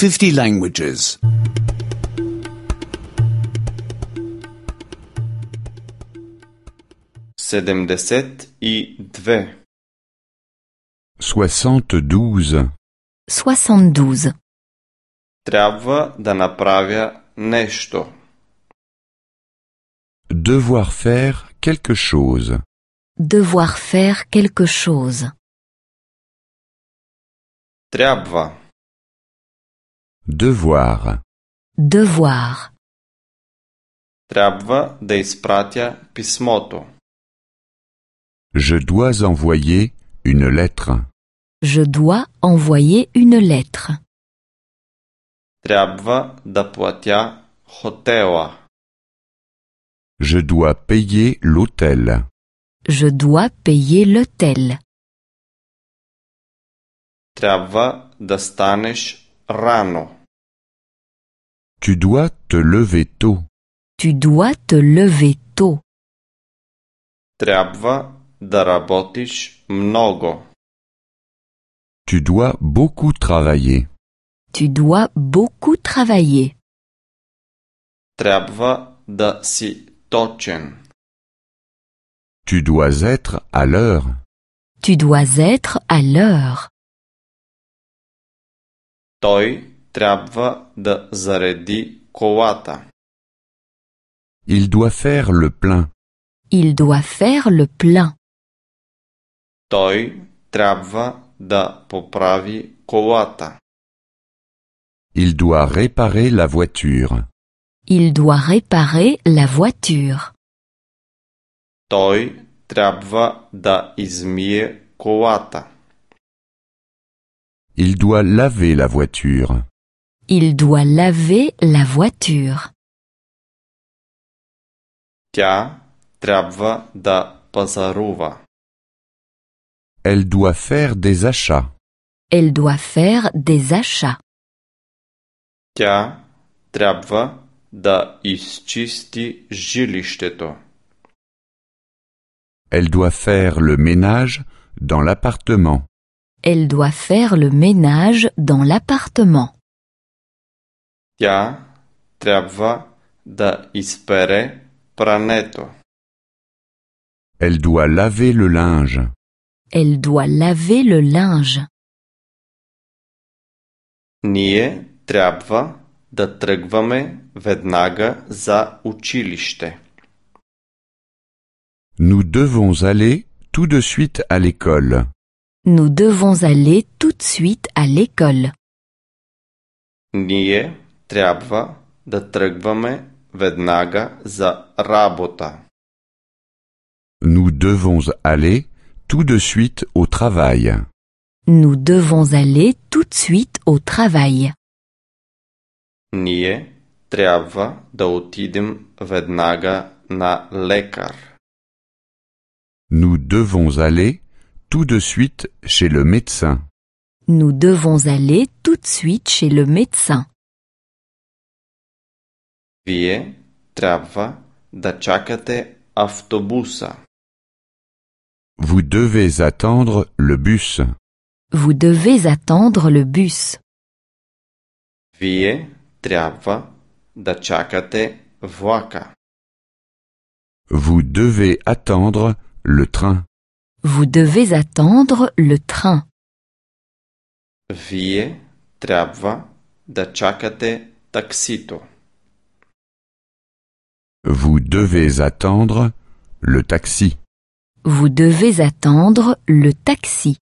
50 languages. 72. 72. 72. Трябва да направя нещо. Devoir faire quelque chose. Devoir faire quelque chose. Трябва. Devoir. Devoir. Трябва да изпратя писмото. Je dois envoyer une lettre. Je dois envoyer une lettre. Трябва да платя хотела. Je dois payer l'hôtel. Je dois payer l'hôtel. Трябва да станеш рано. Tu dois te lever tôt. Tu dois te lever tôt. Трябва да работиш много. Tu dois beaucoup travailler. Tu dois beaucoup travailler. Трябва да си точен. Tu dois être à l'heure. Tu dois être à l'heure. Той трябва да зареди колата. Il doit faire le plein. Il doit faire le plein. Той трябва да поправи колата. Il doit réparer la voiture. Il doit réparer la voiture. Той трябва да измие колата. Il doit laver la voiture. Il doit laver la voiture. Тя трябва да пазарува. Elle doit faire des achats. Elle doit faire des achats. Тя трябва да изчисти жилището. Elle doit faire le ménage dans l'appartement. Elle doit faire le ménage dans l'appartement. Тя трябва да изпере прането. Elle doit laver le linge. Elle doit laver le linge. Ние трябва да тръгваме веднага за училище. Nous devons aller tout de suite à l'école. Nous devons aller tout de suite à l'école. Ние трябва да тръгваме веднага за работа. Nous devons aller tout de suite au travail. Nous devons aller tout de suite au travail. Ние трябва да отидем веднага на лекар. Nous devons aller tout de suite chez le médecin. Nous devons aller tout de suite chez le médecin. Вие трябва да чакате автобуса. Vous devez attendre le bus. Vous devez attendre le bus. Вие трябва да чакате влака. Vous devez attendre le train. Vous devez attendre le train. Вие трябва да чакате таксито. Vous devez attendre le taxi. Vous devez attendre le taxi.